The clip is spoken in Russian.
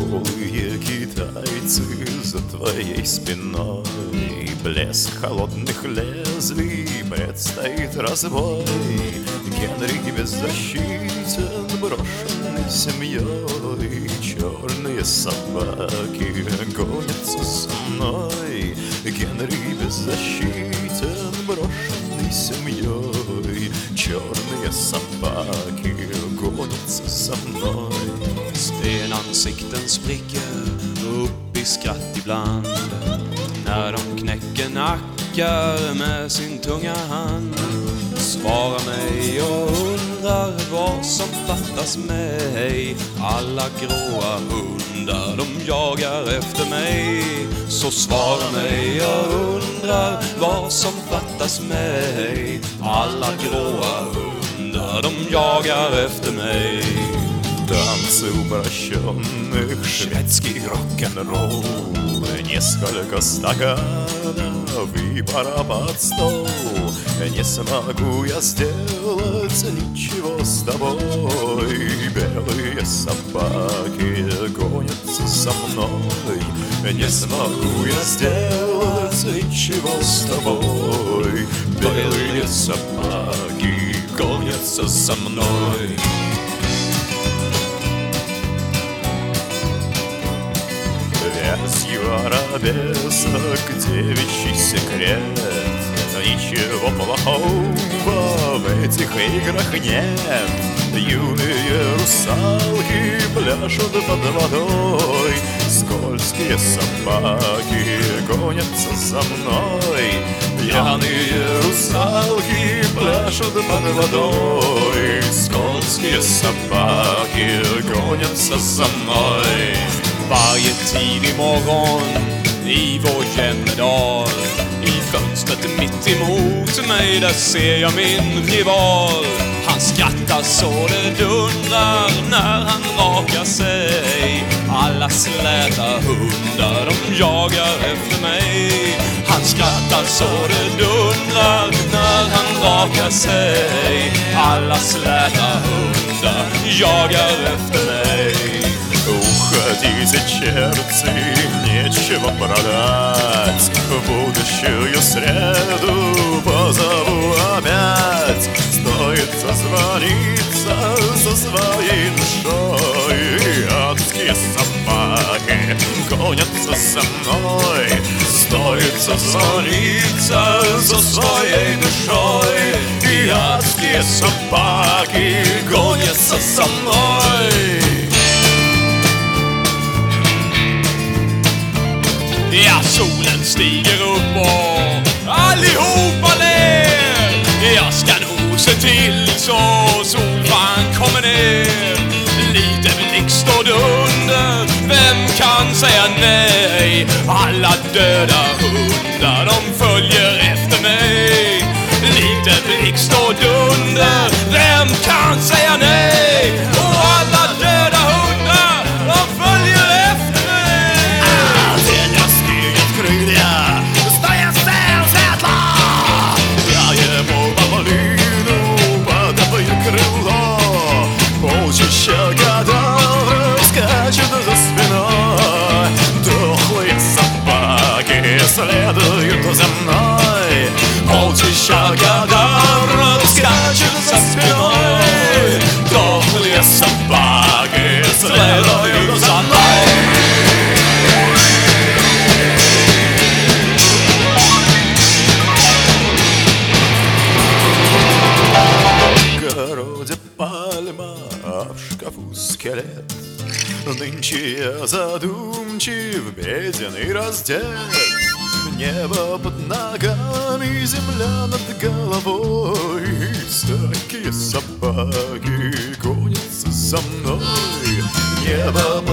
Голые китайцы за твоей спиной, блеск холодных лезвий, предстоит разбой. Генри беззащитен, брошенный семьей, черные собаки гонятся со мной. Генри беззащитен, брошенный семьей, черные собаки gonnats som moj. Stenansikten spricker upp i skratt ibland när de knäcker nackar med sin tunga hand. Svarar mig och undrar vad som fattas mig. Alla gråa hundar, de jagar efter mig. Så svara mig och undrar vad som fattas mig. Alla gråa hundar, de jagar efter mig. Танцы упрощенных, шведский рок-н-ролл, несколько стаканов и пора под стол. Не смогу я сделать ничего с тобой. Белые собаки гонятся за мной. Не смогу я сделать ничего с тобой. Белые собаки гонятся за мной. Вязью арабесок девичий секрет. Ничего плохого в этих играх нет. Юные русалки пляшут под водой. Скользкие собаки гонятся за мной. Пьяные русалки пляшут под водой. Скользкие собаки гонятся за мной. Varje tidig morgon i vår Jämmerdal, i fönstret mitt emot mig, där ser jag min rival. Han skrattar så det dundrar när han rakar sig. Alla släta hundar, de jagar efter mig. Han skrattar så det dundrar när han rakar sig. Alla släta hundar jagar efter mig. Уходите, черти, нечего продать. В будущую среду позову опять. Стоит созвониться со своей душой. Адские собаки гонятся за мной. Стоит созвониться со своей душой. И адские собаки гонятся за мной. Ja, solen stiger upp och allihopa ner. Jag ska nog se till så solfan kommer ner. Lite blixt och dunder, vem kan säga nej? Alla döda hundar, de följer efter mig. Lite blixt och dunder, vem kan säga nej? Och alla döda hundar, de följer efter mig. Крылья, стоят светло. Я ему павлину подаю крыло. Полчища годов скачет за спиной. Дохлые собаки следуют за мной. Полчища годов скачет за спиной. Дохлые собаки следуют за мной. Пальма, а в шкафу скелет. Нынче я задумчив, беден и раздет. Небо под ногами, земля над головой. Всякие собаки гонятся за мной. Небо